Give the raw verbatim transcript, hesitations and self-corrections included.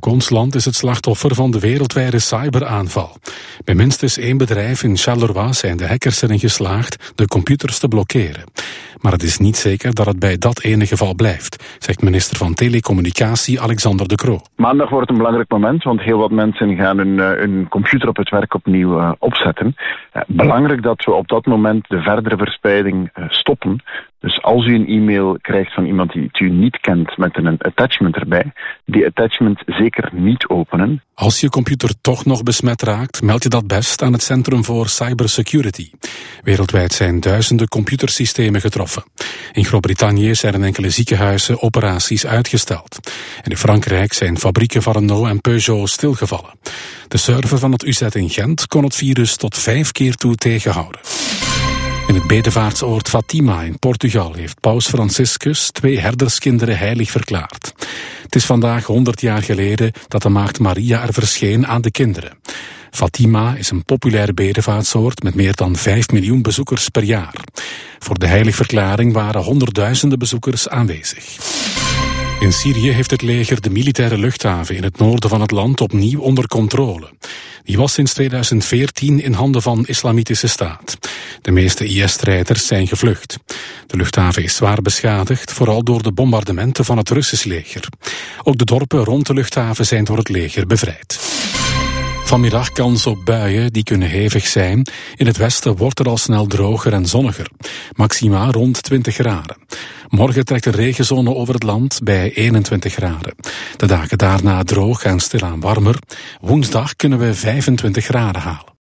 Ook ons land is het slachtoffer van de wereldwijde cyberaanval. Bij minstens één bedrijf in Charleroi zijn de hackers erin geslaagd de computers te blokkeren. Maar het is niet zeker dat het bij dat ene geval blijft, zegt minister van Telecommunicatie Alexander De Croo. Maandag wordt een belangrijk moment, want heel wat mensen gaan hun, hun computer op het werk opnieuw uh, opzetten. Uh, belangrijk dat we op dat moment de verdere verspreiding uh, stoppen. Dus als u een e-mail krijgt van iemand die het u niet kent met een attachment erbij, die attachment zeker niet openen. Als je computer toch nog besmet raakt, meld je dat best aan het Centrum voor Cybersecurity. Wereldwijd zijn duizenden computersystemen getroffen. In Groot-Brittannië zijn in enkele ziekenhuizen operaties uitgesteld. En in Frankrijk zijn fabrieken van Renault en Peugeot stilgevallen. De server van het U Z in Gent kon het virus tot vijf keer toe tegenhouden. In het bedevaartsoord Fatima in Portugal heeft paus Franciscus twee herderskinderen heilig verklaard. Het is vandaag honderd jaar geleden dat de maagd Maria er verscheen aan de kinderen. Fatima is een populair bedevaartsoord met meer dan vijf miljoen bezoekers per jaar. Voor de heiligverklaring waren honderdduizenden bezoekers aanwezig. In Syrië heeft het leger de militaire luchthaven in het noorden van het land opnieuw onder controle. Die was sinds tweeduizend veertien in handen van Islamitische Staat. De meeste I S-strijders zijn gevlucht. De luchthaven is zwaar beschadigd, vooral door de bombardementen van het Russisch leger. Ook de dorpen rond de luchthaven zijn door het leger bevrijd. Vanmiddag kans op buien, die kunnen hevig zijn. In het westen wordt het al snel droger en zonniger. Maxima rond twintig graden. Morgen trekt een regenzone over het land bij eenentwintig graden. De dagen daarna droog en stilaan warmer. Woensdag kunnen we vijfentwintig graden halen.